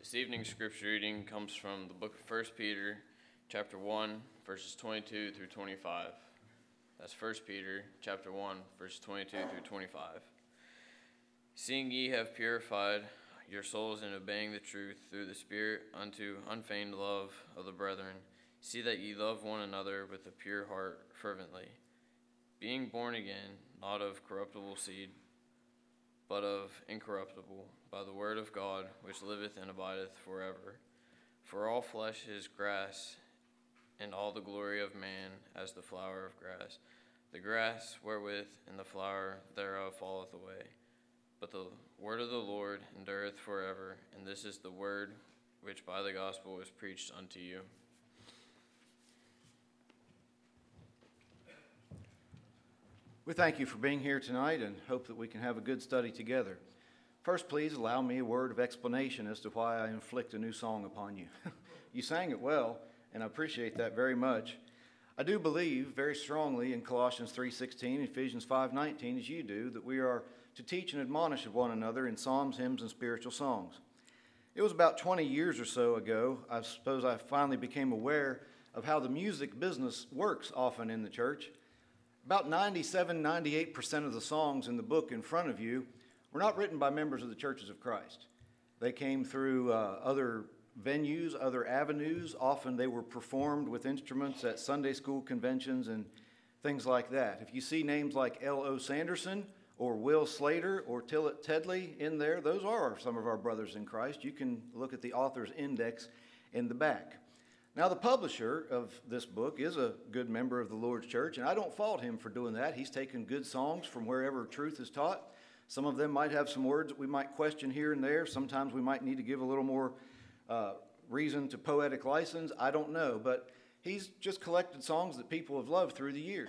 This evening's scripture reading comes from the book of 1 Peter, chapter 1, verses 22 through 25. That's 1 Peter, chapter 1, verses 22 through 25. Seeing ye have purified your souls in obeying the truth through the Spirit unto unfeigned love of the brethren, see that ye love one another with a pure heart fervently, being born again, not of corruptible seed, but of incorruptible, by the word of God, which liveth and abideth forever. For all flesh is grass, and all the glory of man as the flower of grass. The grass wherewith and the flower thereof falleth away. But the word of the Lord endureth forever, and this is the word which by the gospel is preached unto you. We thank you for being here tonight and hope that we can have a good study together. First, please allow me a word of explanation as to why I inflict a new song upon you. You sang it well, and I appreciate that very much. I do believe very strongly in Colossians 3:16 and Ephesians 5:19, as you do, that we are to teach and admonish one another in psalms, hymns, and spiritual songs. It was about 20 years or so ago, I suppose I finally became aware of how the music business works often in the church. About 97-98% of the songs in the book in front of you were not written by members of the Churches of Christ. They came through other venues, other avenues. Often they were performed with instruments at Sunday school conventions and things like that. If you see names like L.O. Sanderson or Will Slater or Tillett Tedley in there, those are some of our brothers in Christ. You can look at the author's index in the back. Now, the publisher of this book is a good member of the Lord's church, and I don't fault him for doing that. He's taken good songs from wherever truth is taught. Some of them might have some words that we might question here and there. Sometimes we might need to give a little more reason to poetic license. I don't know, but he's just collected songs that people have loved through the years.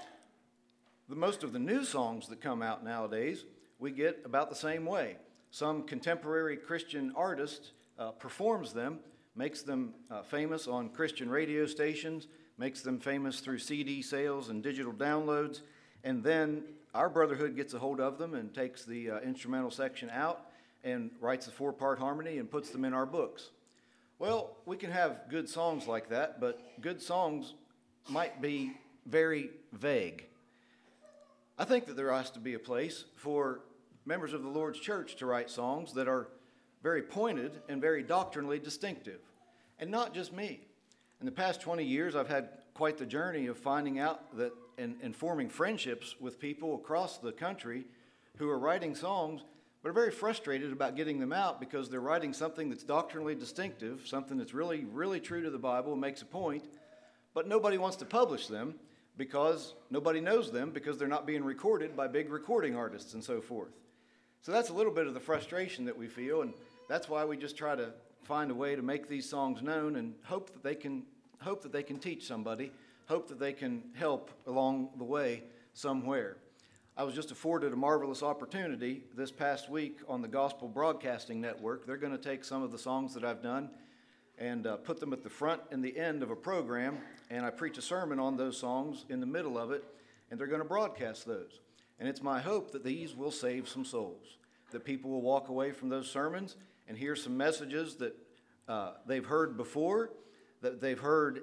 Most of the new songs that come out nowadays, we get about the same way. Some contemporary Christian artist performs them, makes them famous on Christian radio stations, makes them famous through CD sales and digital downloads, and then our brotherhood gets a hold of them and takes the instrumental section out and writes a 4-part harmony and puts them in our books. Well, we can have good songs like that, but good songs might be very vague. I think that there has to be a place for members of the Lord's church to write songs that are very pointed and very doctrinally distinctive, and not just me. In the past 20 years, I've had quite the journey of finding out that and forming friendships with people across the country who are writing songs, but are very frustrated about getting them out because they're writing something that's doctrinally distinctive, something that's really, really true to the Bible and makes a point, but nobody wants to publish them because nobody knows them because they're not being recorded by big recording artists and so forth. So that's a little bit of the frustration that we feel, and that's why we just try to find a way to make these songs known and hope that they can teach somebody, hope that they can help along the way somewhere. I was just afforded a marvelous opportunity this past week on the Gospel Broadcasting Network. They're going to take some of the songs that I've done and put them at the front and the end of a program, and I preach a sermon on those songs in the middle of it, and they're going to broadcast those. And it's my hope that these will save some souls, that people will walk away from those sermons and hear some messages that they've heard before, that they've heard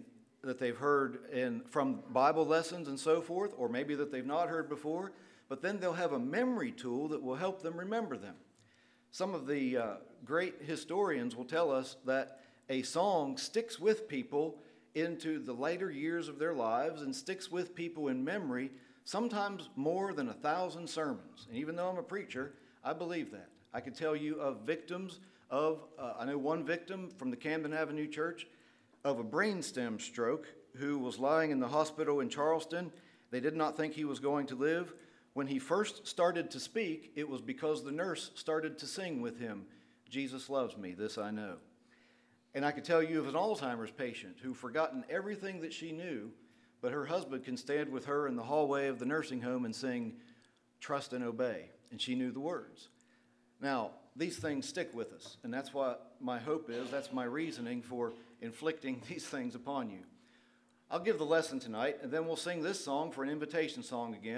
from Bible lessons and so forth, or maybe that they've not heard before, but then they'll have a memory tool that will help them remember them. Some of the great historians will tell us that a song sticks with people into the later years of their lives and sticks with people in memory sometimes more than 1,000 sermons. And even though I'm a preacher, I believe that. I can tell you of victims of, I know one victim from the Camden Avenue Church of a brainstem stroke who was lying in the hospital in Charleston. They did not think he was going to live. When he first started to speak, it was because the nurse started to sing with him, "Jesus loves me, this I know." And I can tell you of an Alzheimer's patient who forgotten everything that she knew, but her husband can stand with her in the hallway of the nursing home and sing, "Trust and Obey," and she knew the words. Now, these things stick with us, and that's what my hope is. That's my reasoning for inflicting these things upon you. I'll give the lesson tonight, and then we'll sing this song for an invitation song again,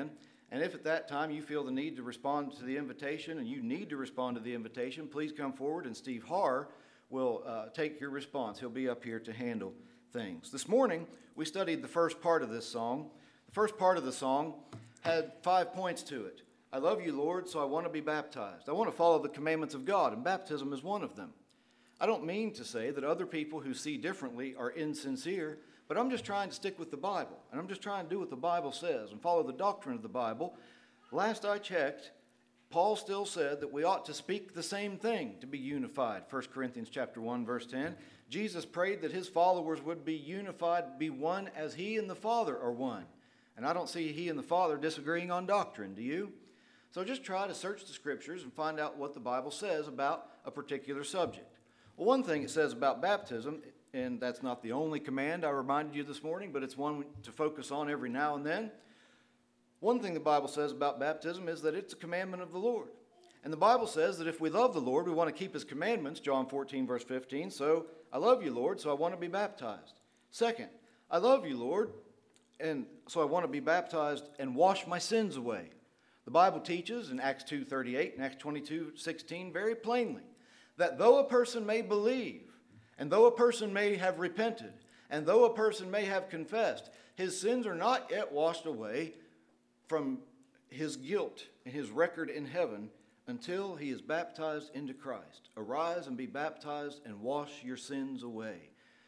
And if at that time you feel the need to respond to the invitation, and you need to respond to the invitation, please come forward, and Steve Harr will take your response. He'll be up here to handle things. This morning, we studied the first part of this song. The first part of the song had 5 points to it. I love you, Lord, so I want to be baptized. I want to follow the commandments of God, and baptism is one of them. I don't mean to say that other people who see differently are insincere, but I'm just trying to stick with the Bible, and I'm just trying to do what the Bible says and follow the doctrine of the Bible. Last I checked, Paul still said that we ought to speak the same thing to be unified. 1 Corinthians chapter 1, verse 10. Jesus prayed that his followers would be unified, be one as he and the Father are one. And I don't see he and the Father disagreeing on doctrine, do you? So just try to search the Scriptures and find out what the Bible says about a particular subject. Well, one thing it says about baptism, and that's not the only command I reminded you this morning, but it's one to focus on every now and then. One thing the Bible says about baptism is that it's a commandment of the Lord. And the Bible says that if we love the Lord, we want to keep his commandments, John 14, verse 15. So, I love you, Lord, so I want to be baptized. Second, I love you, Lord, and so I want to be baptized and wash my sins away. The Bible teaches in Acts 2:38 and Acts 22:16 very plainly that though a person may believe, and though a person may have repented, and though a person may have confessed, his sins are not yet washed away from his guilt and his record in heaven until he is baptized into Christ. Arise and be baptized and wash your sins away.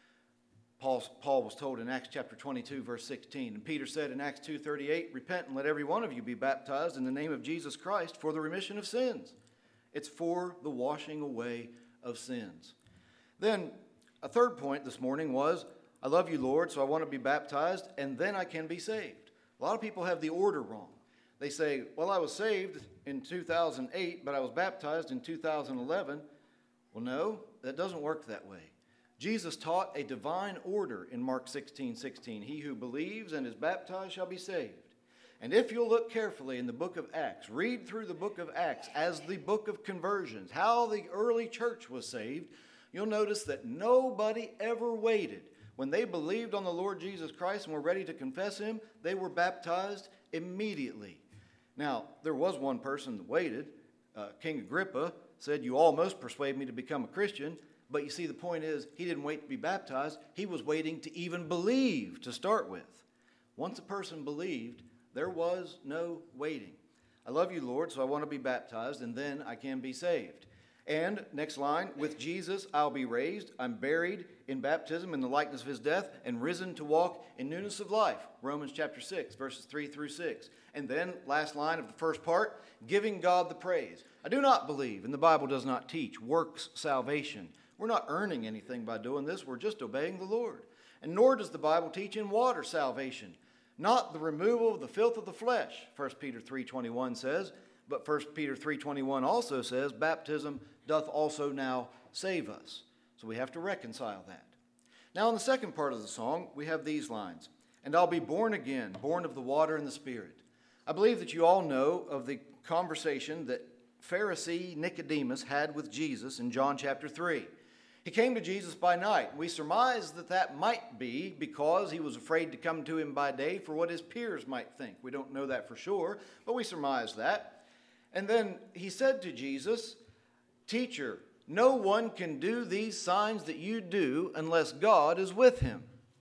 Paul was told in Acts chapter 22, verse 16. And Peter said in Acts 2:38, repent and let every one of you be baptized in the name of Jesus Christ for the remission of sins. It's for the washing away of sins. Then a third point this morning was, I love you, Lord, so I want to be baptized, and then I can be saved. A lot of people have the order wrong. They say, well, I was saved in 2008, but I was baptized in 2011. Well, no, that doesn't work that way. Jesus taught a divine order in Mark 16:16. He who believes and is baptized shall be saved. And if you'll look carefully in the book of Acts, read through the book of Acts as the book of conversions, how the early church was saved, you'll notice that nobody ever waited. When they believed on the Lord Jesus Christ and were ready to confess him, they were baptized immediately. Now, there was one person that waited. King Agrippa said, you almost persuade me to become a Christian. But you see, the point is, he didn't wait to be baptized. He was waiting to even believe to start with. Once a person believed, there was no waiting. I love you, Lord, so I want to be baptized, and then I can be saved. And, next line, with Jesus I'll be raised. I'm buried in baptism in the likeness of his death and risen to walk in newness of life. Romans chapter 6, verses 3 through 6. And then, last line of the first part, giving God the praise. I do not believe, and the Bible does not teach, works salvation. We're not earning anything by doing this. We're just obeying the Lord. And nor does the Bible teach in water salvation, not the removal of the filth of the flesh, 1 Peter 3:21 says. But 1 Peter 3:21 also says, baptism doth also now save us. So we have to reconcile that. Now in the second part of the song, we have these lines. And I'll be born again, born of the water and the Spirit. I believe that you all know of the conversation that Pharisee Nicodemus had with Jesus in John chapter 3. He came to Jesus by night. We surmise that that might be because he was afraid to come to him by day for what his peers might think. We don't know that for sure, but we surmise that. And then he said to Jesus, Teacher, no one can do these signs that you do unless God is with him.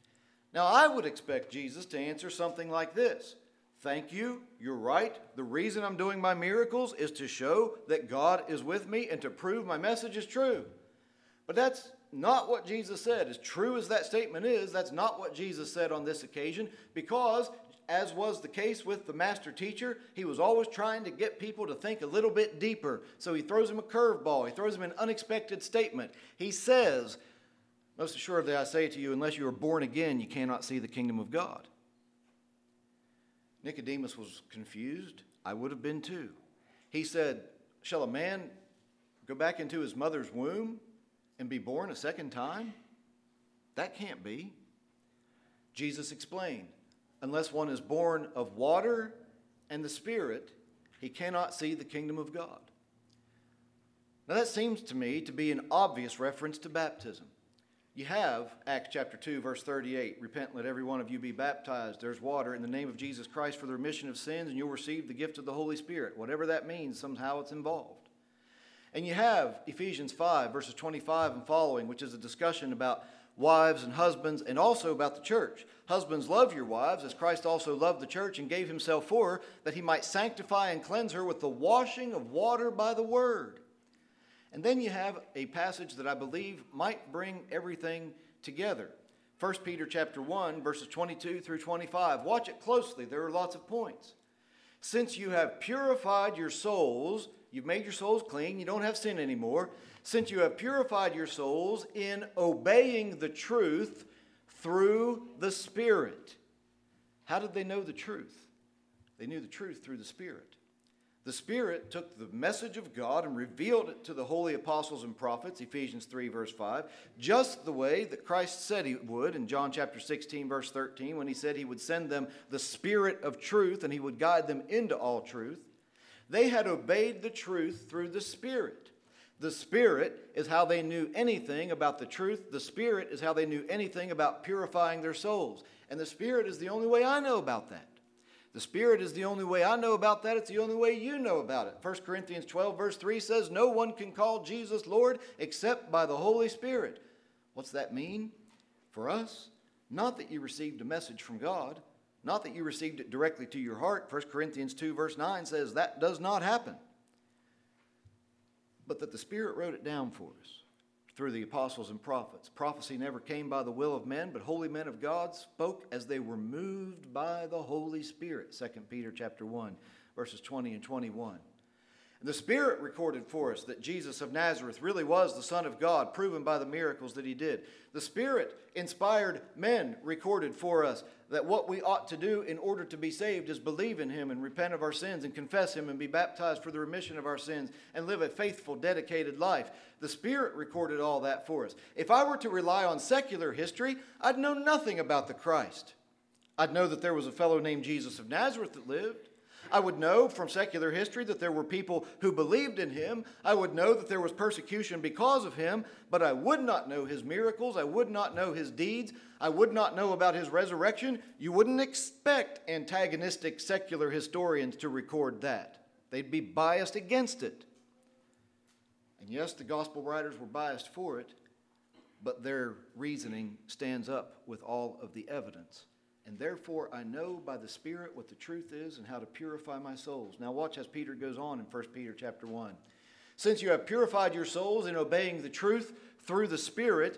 Now I would expect Jesus to answer something like this. Thank you, you're right. The reason I'm doing my miracles is to show that God is with me and to prove my message is true. But that's not what Jesus said. As true as that statement is, that's not what Jesus said on this occasion, because, as was the case with the master teacher, he was always trying to get people to think a little bit deeper. So he throws them a curveball. He throws them an unexpected statement. He says, most assuredly I say to you, unless you are born again, you cannot see the kingdom of God. Nicodemus was confused. I would have been too. He said, shall a man go back into his mother's womb and be born a second time? That can't be. Jesus explained, unless one is born of water and the Spirit, he cannot see the kingdom of God. Now that seems to me to be an obvious reference to baptism. You have Acts chapter 2, verse 38. Repent and let every one of you be baptized. There's water in the name of Jesus Christ for the remission of sins, and you'll receive the gift of the Holy Spirit. Whatever that means, somehow it's involved. And you have Ephesians 5, verses 25 and following, which is a discussion about wives and husbands, and also about the church. Husbands, love your wives, as Christ also loved the church and gave himself for her, that he might sanctify and cleanse her with the washing of water by the word. And then you have a passage that I believe might bring everything together. 1 Peter chapter 1, verses 22 through 25. Watch it closely. There are lots of points. Since you have purified your souls, you've made your souls clean, you don't have sin anymore. Since you have purified your souls in obeying the truth through the Spirit. How did they know the truth? They knew the truth through the Spirit. The Spirit took the message of God and revealed it to the holy apostles and prophets, Ephesians 3, verse 5, just the way that Christ said he would in John chapter 16, verse 13, when he said he would send them the Spirit of truth and he would guide them into all truth. They had obeyed the truth through the Spirit. The Spirit is how they knew anything about the truth. The Spirit is how they knew anything about purifying their souls. And the Spirit is the only way I know about that. The Spirit is the only way I know about that. It's the only way you know about it. 1 Corinthians 12, verse 3 says, no one can call Jesus Lord except by the Holy Spirit. What's that mean for us? Not that you received a message from God. Not that you received it directly to your heart. 1 Corinthians 2, verse 9 says that does not happen. But that the Spirit wrote it down for us through the apostles and prophets. Prophecy never came by the will of men, but holy men of God spoke as they were moved by the Holy Spirit. 2 Peter chapter 1, verses 20 and 21. And the Spirit recorded for us that Jesus of Nazareth really was the Son of God, proven by the miracles that he did. The Spirit inspired men recorded for us that what we ought to do in order to be saved is believe in him and repent of our sins and confess him and be baptized for the remission of our sins and live a faithful, dedicated life. The Spirit recorded all that for us. If I were to rely on secular history, I'd know nothing about the Christ. I'd know that there was a fellow named Jesus of Nazareth that lived. I would know from secular history that there were people who believed in him. I would know that there was persecution because of him, but I would not know his miracles. I would not know his deeds. I would not know about his resurrection. You wouldn't expect antagonistic secular historians to record that. They'd be biased against it. And yes, the gospel writers were biased for it, but their reasoning stands up with all of the evidence. And therefore I know by the Spirit what the truth is and how to purify my souls. Now watch as Peter goes on in 1 Peter chapter 1. Since you have purified your souls in obeying the truth through the Spirit,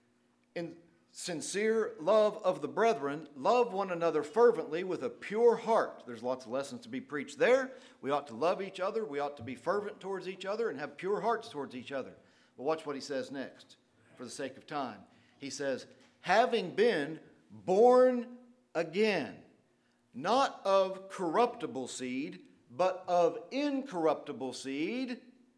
in sincere love of the brethren, love one another fervently with a pure heart. There's lots of lessons to be preached there. We ought to love each other. We ought to be fervent towards each other and have pure hearts towards each other. But watch what he says next for the sake of time. He says, having been born again, not of corruptible seed, but of incorruptible seed,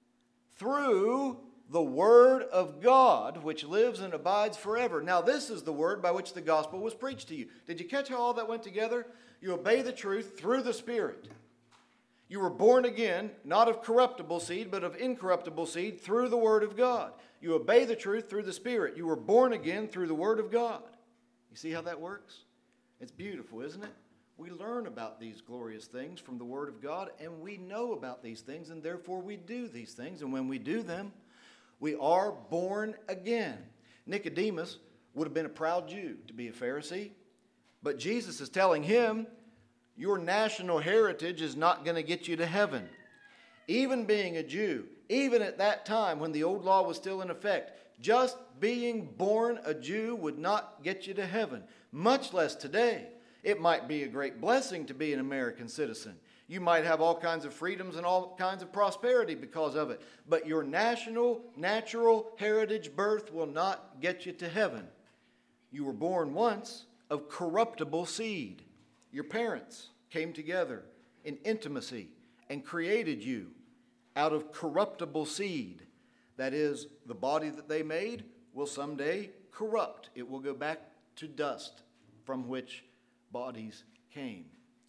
through the word of God, which lives and abides forever. Now this is the word by which the gospel was preached to you. Did you catch how all that went together? You obey the truth through the Spirit. You were born again, not of corruptible seed, but of incorruptible seed, through the word of God. You obey the truth through the Spirit. You were born again through the word of God. You see how that works? It's beautiful, isn't it? We learn about these glorious things from the Word of God, and we know about these things, and therefore we do these things. And when we do them, we are born again. Nicodemus would have been a proud Jew to be a Pharisee, but Jesus is telling him, your national heritage is not going to get you to heaven. Even being a Jew, even at that time when the old law was still in effect, just being born a Jew would not get you to heaven, much less today. It might be a great blessing to be an American citizen. You might have all kinds of freedoms and all kinds of prosperity because of it. But your national, natural heritage birth will not get you to heaven. You were born once of corruptible seed. Your parents came together in intimacy and created you out of corruptible seed. That is, the body that they made will someday corrupt. It will go back to dust from which bodies came.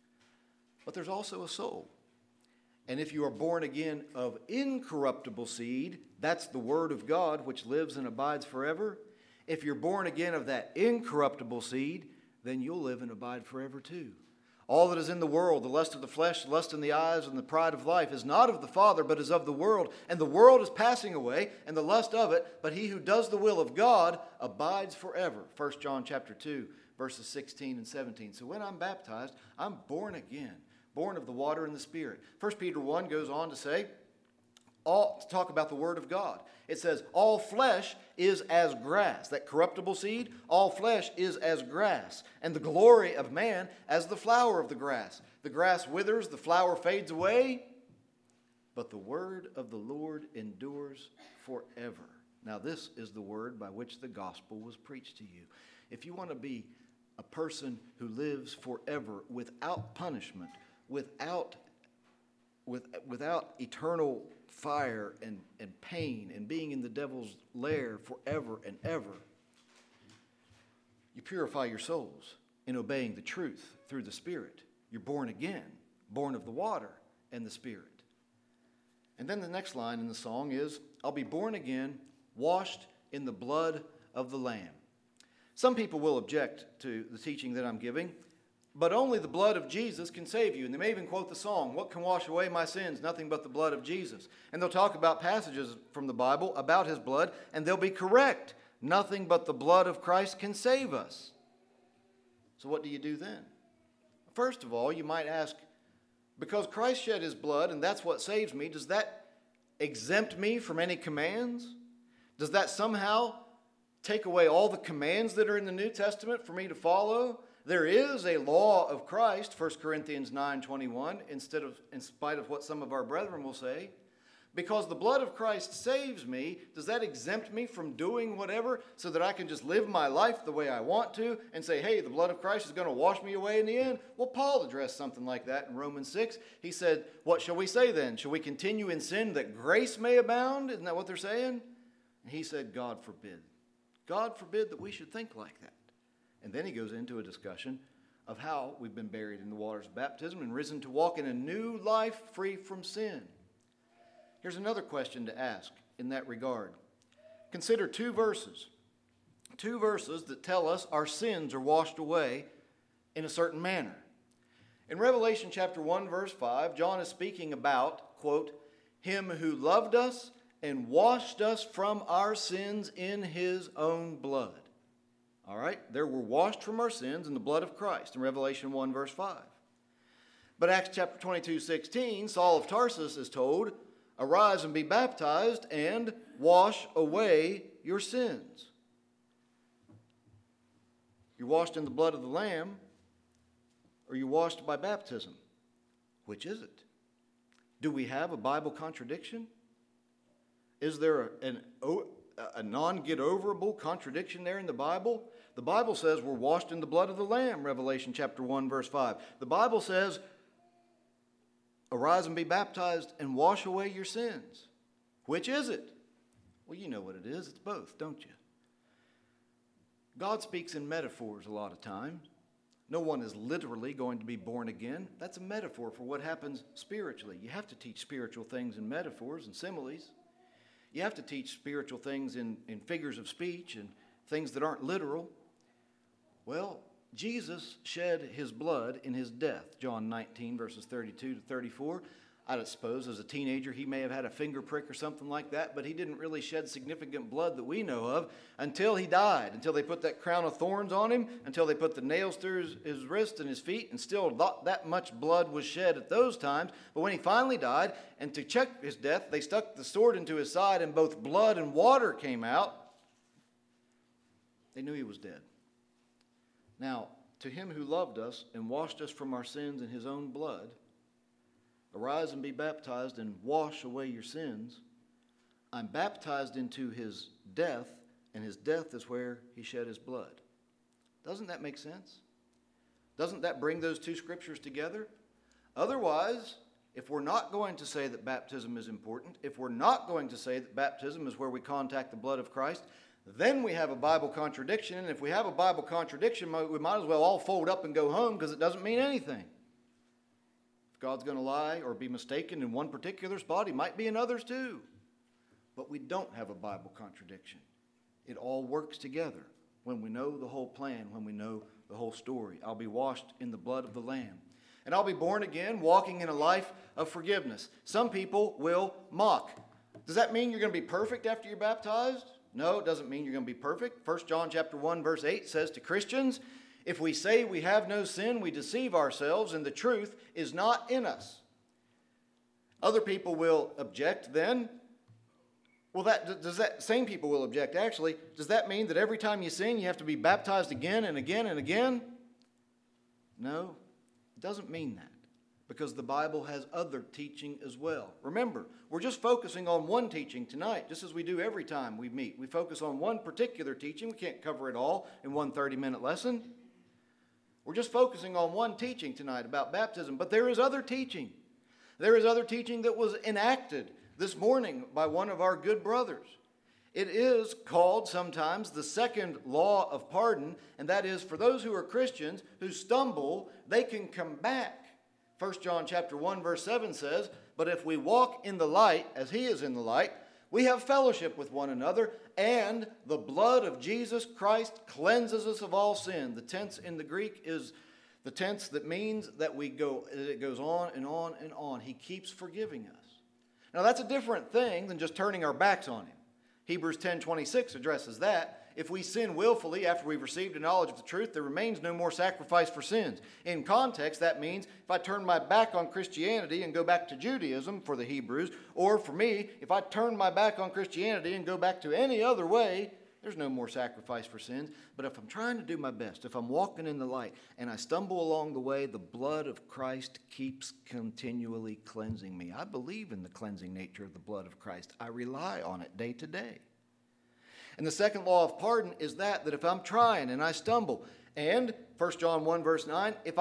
But there's also a soul. And if you are born again of incorruptible seed, that's the Word of God which lives and abides forever. If you're born again of that incorruptible seed, then you'll live and abide forever too. All that is in the world, the lust of the flesh, the lust in the eyes, and the pride of life, is not of the Father, but is of the world. And the world is passing away, and the lust of it, but he who does the will of God abides forever. 1 John chapter 2, verses 16 and 17. So when I'm baptized, I'm born again, born of the water and the Spirit. 1 Peter 1 goes on to say, to talk about the Word of God. It says, all flesh is as grass. That corruptible seed, all flesh is as grass. And the glory of man as the flower of the grass. The grass withers, the flower fades away, but the word of the Lord endures forever. Now this is the word by which the gospel was preached to you. If you want to be a person who lives forever without punishment, without eternal fire and pain and being in the devil's lair forever and ever, you purify your souls in obeying the truth through the Spirit. You're born again, born of the water and the Spirit. And then the next line in the song is, I'll be born again, washed in the blood of the Lamb. Some people will object to the teaching that I'm giving, but only the blood of Jesus can save you. And they may even quote the song, what can wash away my sins? Nothing but the blood of Jesus. And they'll talk about passages from the Bible about his blood, and they'll be correct. Nothing but the blood of Christ can save us. So what do you do then? First of all, you might ask, because Christ shed his blood and that's what saves me, does that exempt me from any commands? Does that somehow take away all the commands that are in the New Testament for me to follow? There is a law of Christ, 1 Corinthians 9:21, in spite of what some of our brethren will say. Because the blood of Christ saves me, does that exempt me from doing whatever so that I can just live my life the way I want to and say, hey, the blood of Christ is going to wash me away in the end? Well, Paul addressed something like that in Romans 6. He said, what shall we say then? Shall we continue in sin that grace may abound? Isn't that what they're saying? And he said, God forbid. God forbid that we should think like that. And then he goes into a discussion of how we've been buried in the waters of baptism and risen to walk in a new life free from sin. Here's another question to ask in that regard. Consider two verses that tell us our sins are washed away in a certain manner. In Revelation chapter 1, verse 5, John is speaking about, quote, him who loved us and washed us from our sins in his own blood. All right, there we're washed from our sins in the blood of Christ in Revelation 1, verse 5. But Acts chapter 22, 16, Saul of Tarsus is told, arise and be baptized and wash away your sins. You're washed in the blood of the Lamb, or you're washed by baptism. Which is it? Do we have a Bible contradiction? Is there a non-get-overable contradiction there in the Bible? The Bible says we're washed in the blood of the Lamb, Revelation chapter 1, verse 5. The Bible says, arise and be baptized and wash away your sins. Which is it? Well, you know what it is. It's both, don't you? God speaks in metaphors a lot of times. No one is literally going to be born again. That's a metaphor for what happens spiritually. You have to teach spiritual things in metaphors and similes. You have to teach spiritual things in figures of speech and things that aren't literal. Well, Jesus shed his blood in his death. John 19, verses 32 to 34. I suppose as a teenager he may have had a finger prick or something like that, but he didn't really shed significant blood that we know of until he died, until they put that crown of thorns on him, until they put the nails through his wrists and his feet, and still not that much blood was shed at those times. But when he finally died, and to check his death, they stuck the sword into his side and both blood and water came out. They knew he was dead. Now, to him who loved us and washed us from our sins in his own blood, arise and be baptized and wash away your sins. I'm baptized into his death, and his death is where he shed his blood. Doesn't that make sense? Doesn't that bring those two scriptures together? Otherwise, if we're not going to say that baptism is important, if we're not going to say that baptism is where we contact the blood of Christ, then we have a Bible contradiction. And if we have a Bible contradiction, we might as well all fold up and go home because it doesn't mean anything. If God's going to lie or be mistaken in one particular spot, he might be in others too. But we don't have a Bible contradiction. It all works together when we know the whole plan, when we know the whole story. I'll be washed in the blood of the Lamb. And I'll be born again, walking in a life of forgiveness. Some people will mock. Does that mean you're going to be perfect after you're baptized? No, it doesn't mean you're going to be perfect. 1 John chapter 1, verse 8 says to Christians, if we say we have no sin, we deceive ourselves, and the truth is not in us. Other people will object then. Well, same people will object, actually. Does that mean that every time you sin, you have to be baptized again and again and again? No, it doesn't mean that, because the Bible has other teaching as well. Remember, we're just focusing on one teaching tonight, just as we do every time we meet. We focus on one particular teaching. We can't cover it all in one 30-minute lesson. We're just focusing on one teaching tonight about baptism, but there is other teaching. There is other teaching that was enacted this morning by one of our good brothers. It is called sometimes the second law of pardon, and that is for those who are Christians who stumble, they can come back. 1 John chapter 1 verse 7 says, but if we walk in the light as he is in the light, we have fellowship with one another, and the blood of Jesus Christ cleanses us of all sin. The tense in the Greek is the tense that means that it goes on and on and on. He keeps forgiving us. Now that's a different thing than just turning our backs on him. Hebrews 10:26 addresses that. If we sin willfully after we've received a knowledge of the truth, there remains no more sacrifice for sins. In context, that means if I turn my back on Christianity and go back to Judaism for the Hebrews, or for me, if I turn my back on Christianity and go back to any other way, there's no more sacrifice for sins. But if I'm trying to do my best, if I'm walking in the light and I stumble along the way, the blood of Christ keeps continually cleansing me. I believe in the cleansing nature of the blood of Christ. I rely on it day to day. And the second law of pardon is that if I'm trying and I stumble, and 1 John 1 verse 9, if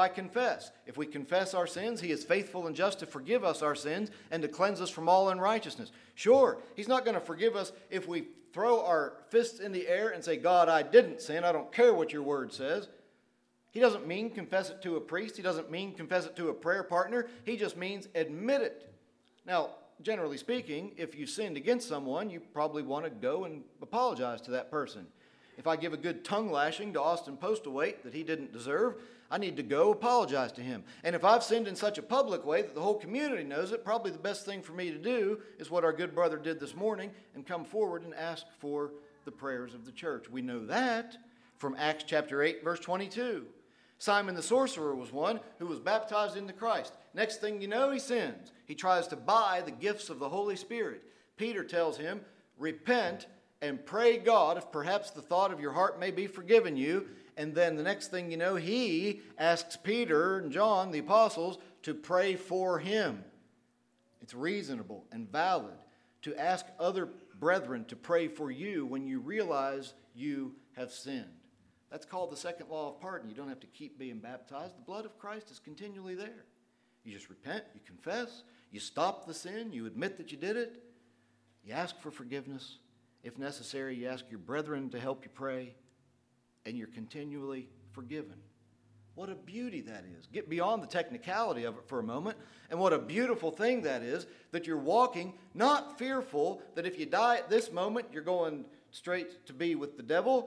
we confess our sins, he is faithful and just to forgive us our sins and to cleanse us from all unrighteousness. Sure, he's not going to forgive us if we throw our fists in the air and say, God, I didn't sin. I don't care what your word says. He doesn't mean confess it to a priest. He doesn't mean confess it to a prayer partner. He just means admit it. Now, generally speaking, if you sinned against someone, you probably want to go and apologize to that person. If I give a good tongue lashing to Austin Postlewaite that he didn't deserve, I need to go apologize to him. And if I've sinned in such a public way that the whole community knows it, probably the best thing for me to do is what our good brother did this morning and come forward and ask for the prayers of the church. We know that from Acts chapter 8, verse 22. Simon the sorcerer was one who was baptized into Christ. Next thing you know, he sins. He tries to buy the gifts of the Holy Spirit. Peter tells him, repent and pray God if perhaps the thought of your heart may be forgiven you. And then the next thing you know, he asks Peter and John, the apostles, to pray for him. It's reasonable and valid to ask other brethren to pray for you when you realize you have sinned. That's called the second law of pardon. You don't have to keep being baptized. The blood of Christ is continually there. You just repent, you confess, you stop the sin, you admit that you did it, you ask for forgiveness. If necessary, you ask your brethren to help you pray, and you're continually forgiven. What a beauty that is. Get beyond the technicality of it for a moment, and what a beautiful thing that is, that you're walking not fearful that if you die at this moment, you're going straight to be with the devil,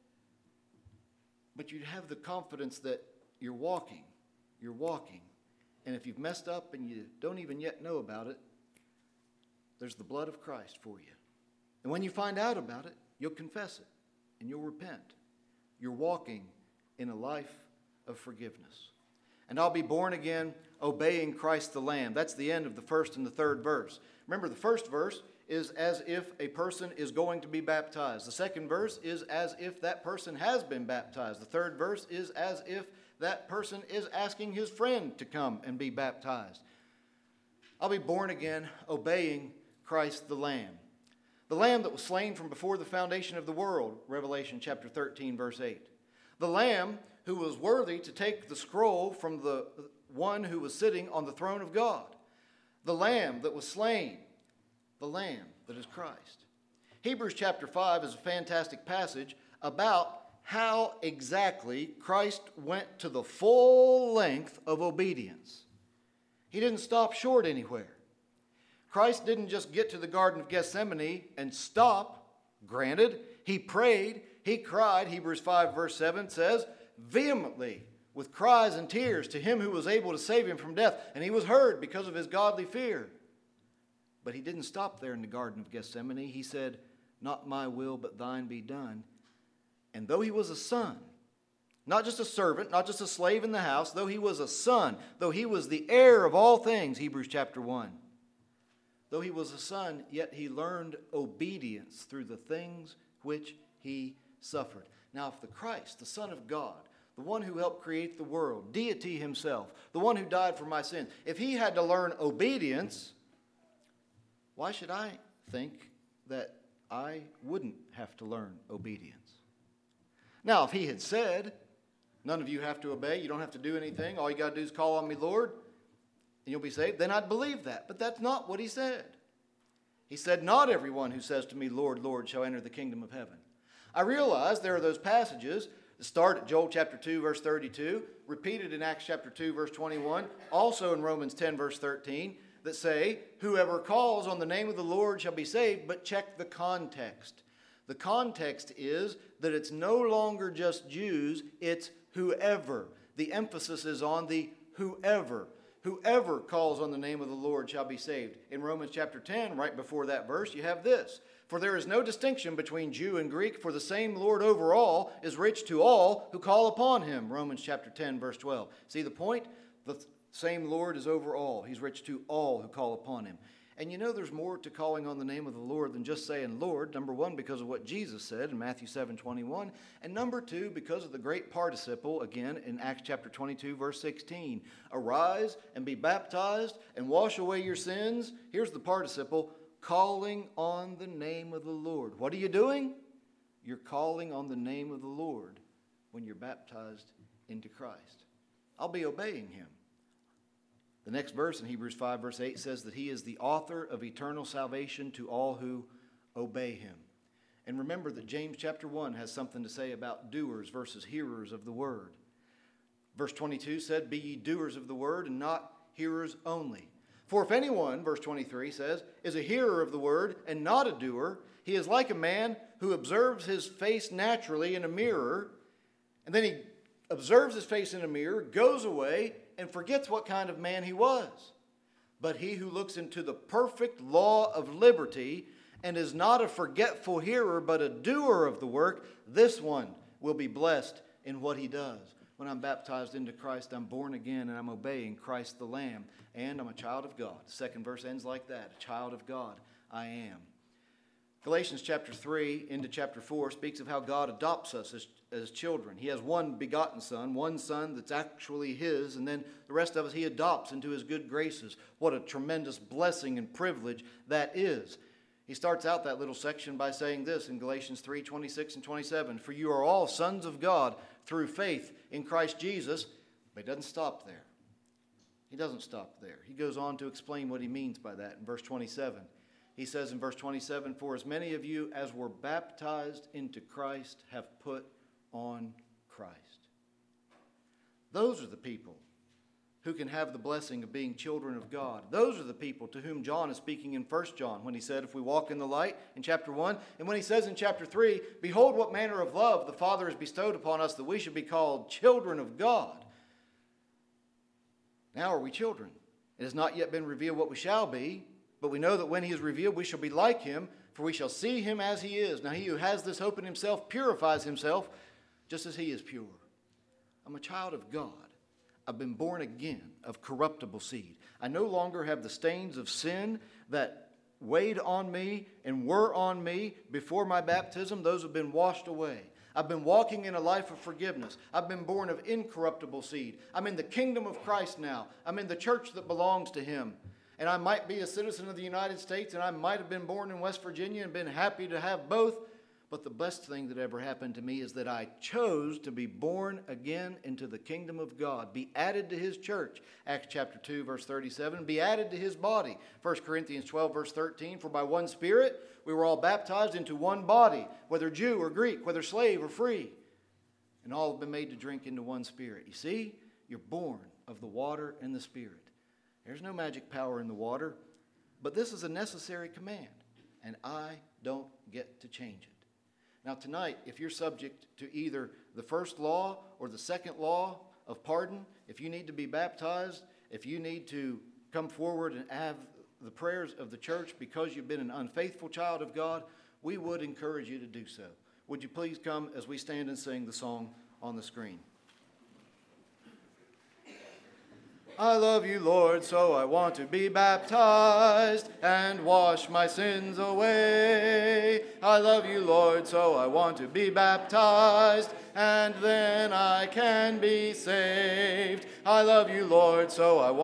but you have the confidence that you're walking. And if you've messed up and you don't even yet know about it, there's the blood of Christ for you. And when you find out about it, you'll confess it and you'll repent. You're walking in a life of forgiveness. And I'll be born again, obeying Christ the Lamb. That's the end of the first and the third verse. Remember, the first verse is as if a person is going to be baptized. The second verse is as if that person has been baptized. The third verse is as if that person is asking his friend to come and be baptized. I'll be born again, obeying Christ the Lamb. The Lamb that was slain from before the foundation of the world, Revelation chapter 13, verse 8. The Lamb who was worthy to take the scroll from the one who was sitting on the throne of God. The Lamb that was slain. The Lamb that is Christ. Hebrews chapter 5 is a fantastic passage about how exactly Christ went to the full length of obedience. He didn't stop short anywhere. Christ didn't just get to the Garden of Gethsemane and stop. Granted, He prayed, he cried, Hebrews 5 verse 7 says, vehemently, with cries and tears to him who was able to save him from death. And he was heard because of his godly fear. But he didn't stop there in the Garden of Gethsemane. He said, not my will, but thine be done. And though he was a son, not just a servant, not just a slave in the house, though he was a son, though he was the heir of all things, Hebrews chapter 1. Though he was a son, yet he learned obedience through the things which he suffered. Now, if the Christ, the Son of God, the one who helped create the world, deity himself, the one who died for my sins, if he had to learn obedience, why should I think that I wouldn't have to learn obedience? Now, if he had said, none of you have to obey, you don't have to do anything, all you got to do is call on me, Lord, and you'll be saved, then I'd believe that. But that's not what he said. He said, not everyone who says to me, Lord, Lord, shall enter the kingdom of heaven. I realize there are those passages that start at Joel chapter 2, verse 32, repeated in Acts chapter 2, verse 21, also in Romans 10, verse 13, that say, whoever calls on the name of the Lord shall be saved, but check the context. The context is that it's no longer just Jews, it's whoever. The emphasis is on the whoever. Whoever calls on the name of the Lord shall be saved. In Romans chapter 10, right before that verse, you have this. For there is no distinction between Jew and Greek, for the same Lord over all is rich to all who call upon him. Romans chapter 10, verse 12. See the point? The same Lord is over all. He's rich to all who call upon him. And you know there's more to calling on the name of the Lord than just saying Lord. Number one, because of what Jesus said in Matthew 7:21. And number two, because of the great participle, again, in Acts chapter 22, verse 16. Arise and be baptized and wash away your sins. Here's the participle, calling on the name of the Lord. What are you doing? You're calling on the name of the Lord when you're baptized into Christ. I'll be obeying him. The next verse in Hebrews 5 verse 8 says that he is the author of eternal salvation to all who obey him. And remember that James chapter 1 has something to say about doers versus hearers of the word. Verse 22 said, be ye doers of the word and not hearers only. For if anyone, verse 23 says, is a hearer of the word and not a doer, he is like a man who observes his face naturally in a mirror, and then he observes his face in a mirror, goes away, and forgets what kind of man he was. But he who looks into the perfect law of liberty and is not a forgetful hearer but a doer of the work, this one will be blessed in what he does. When I'm baptized into Christ, I'm born again and I'm obeying Christ the Lamb, and I'm a child of God. The second verse ends like that, a child of God I am. Galatians chapter 3 into chapter 4 speaks of how God adopts us as children. He has one begotten son, one son that's actually his, and then the rest of us he adopts into his good graces. What a tremendous blessing and privilege that is. He starts out that little section by saying this in Galatians 3, 26 and 27. For you are all sons of God through faith in Christ Jesus. But he doesn't stop there. He doesn't stop there. He goes on to explain what he means by that in verse 27. He says in verse 27, for as many of you as were baptized into Christ have put on Christ. Those are the people who can have the blessing of being children of God. Those are the people to whom John is speaking in 1 John when he said, if we walk in the light in chapter 1, and when he says in chapter 3, behold what manner of love the Father has bestowed upon us that we should be called children of God. Now are we children? It has not yet been revealed what we shall be, but we know that when he is revealed, we shall be like him, for we shall see him as he is. Now he who has this hope in himself purifies himself just as he is pure. I'm a child of God. I've been born again of corruptible seed. I no longer have the stains of sin that weighed on me and were on me before my baptism. Those have been washed away. I've been walking in a life of forgiveness. I've been born of incorruptible seed. I'm in the kingdom of Christ now. I'm in the church that belongs to him. And I might be a citizen of the United States, and I might have been born in West Virginia and been happy to have both. But the best thing that ever happened to me is that I chose to be born again into the kingdom of God, be added to his church, Acts chapter 2, verse 37, be added to his body, 1 Corinthians 12, verse 13, for by one Spirit we were all baptized into one body, whether Jew or Greek, whether slave or free, and all have been made to drink into one Spirit. You see, you're born of the water and the Spirit. There's no magic power in the water, but this is a necessary command, and I don't get to change it. Now tonight, if you're subject to either the first law or the second law of pardon, if you need to be baptized, if you need to come forward and have the prayers of the church because you've been an unfaithful child of God, we would encourage you to do so. Would you please come as we stand and sing the song on the screen? I love you, Lord, so I want to be baptized and wash my sins away. I love you, Lord, so I want to be baptized and then I can be saved. I love you, Lord, so I want